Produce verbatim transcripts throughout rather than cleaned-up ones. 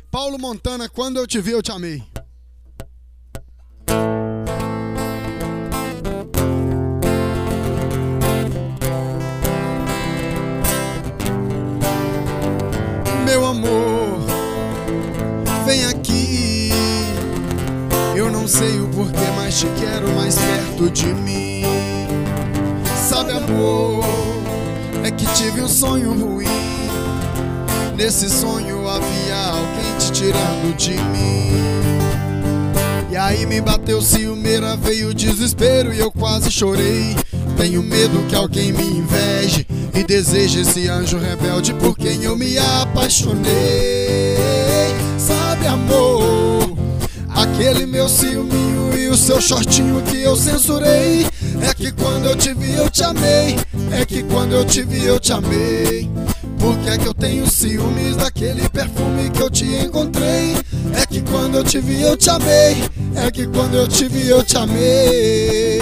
Paulo Montana, quando eu te vi, eu te amei. Meu amor, vem aqui. Eu não sei o porquê, mas te quero mais perto de mim. Sabe, amor, é que tive um sonho ruim. Nesse sonho havia alguém te tirando de mim. E aí me bateu ciumeira, veio o desespero e eu quase chorei. Tenho medo que alguém me inveje e deseje esse anjo rebelde por quem eu me apaixonei. Sabe, amor, aquele meu ciúminho e o seu shortinho que eu censurei. É que quando eu te vi eu te amei. É que quando eu te vi eu te amei. Por que é que eu tenho ciúmes daquele perfume que eu te encontrei? É que quando eu te vi eu te amei. É que quando eu te vi eu te amei.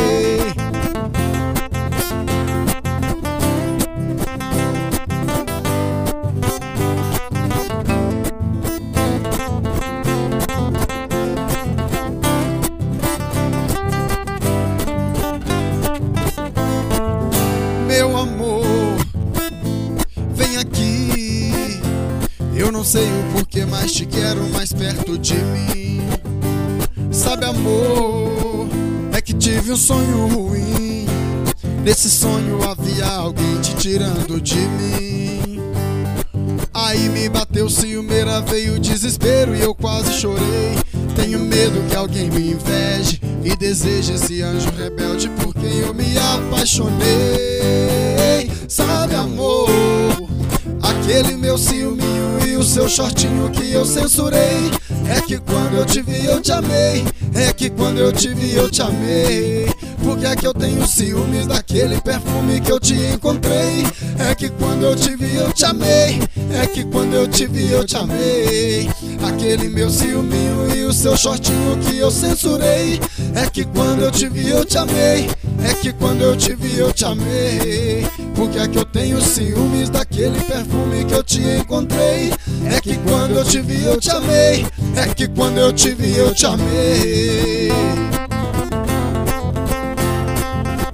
Meu amor, vem aqui. Eu não sei o porquê, mas te quero mais perto de mim. Sabe, amor, é que tive um sonho ruim. Nesse sonho havia alguém te tirando de mim. Aí me bateu ciumeira, veio o desespero e eu quase chorei. Tenho medo que alguém me inveje e deseje esse anjo rebelde por quem eu me apaixonei. Sabe, amor, aquele meu ciúminho e o seu shortinho que eu censurei. É que quando eu te vi eu te amei. É que quando eu te vi eu te amei. Por que é que eu tenho ciúmes daquele perfume que eu te encontrei? É que quando eu te vi eu te amei. É que quando eu te vi eu te amei. Aquele meu ciúminho e o seu shortinho que eu censurei. É que quando eu te vi eu te amei. É que quando eu te vi eu te amei. Por que é que eu tenho ciúmes daquele perfume que eu te encontrei? É que quando eu te vi eu te amei. É que quando eu te vi eu te amei.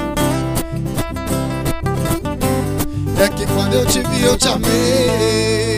É que quando eu te vi eu te amei.